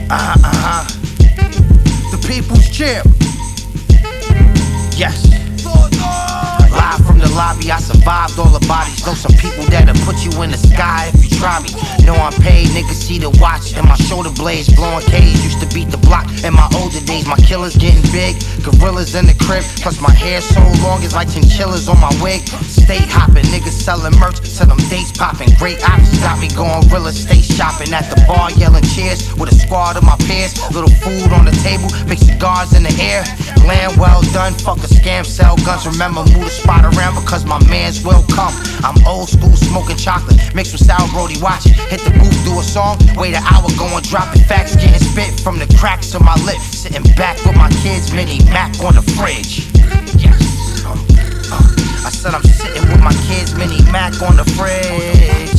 The people's champ. Yes. Live from the lobby, I survived all the bodies. Know some people that'll put you in the sky if you try me. Know I'm paid, niggas see the watch and my shoulder blades. Blowing K's, used to beat the block in my older days. My killers getting big, gorillas in the crib. Plus my hair so long, it's like chinchillas on my wig. State hopping, niggas selling merch, till them dates popping. Great options got me going real estate shopping. At the bar yelling cheers with a squad of my peers. Little food on the table, big cigars in the air. Land well done, fuck a scam, sell guns. Remember, move the spot around because my mans will come. I'm old school, smoking chocolate, mixed with sour Brody, watch it. Hit the booth, do a song, wait an hour, go and drop it. Facts getting spit from the cracks of my lip. Sitting back with my kids, mini Mac on the fridge. Yes. I said I'm sitting with my kids, mini Mac on the fridge.